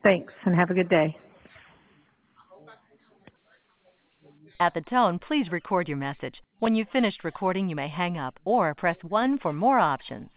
Thanks, and have a good day. At the tone, please record your message. When you've finished recording, you may hang up or press 1 for more options.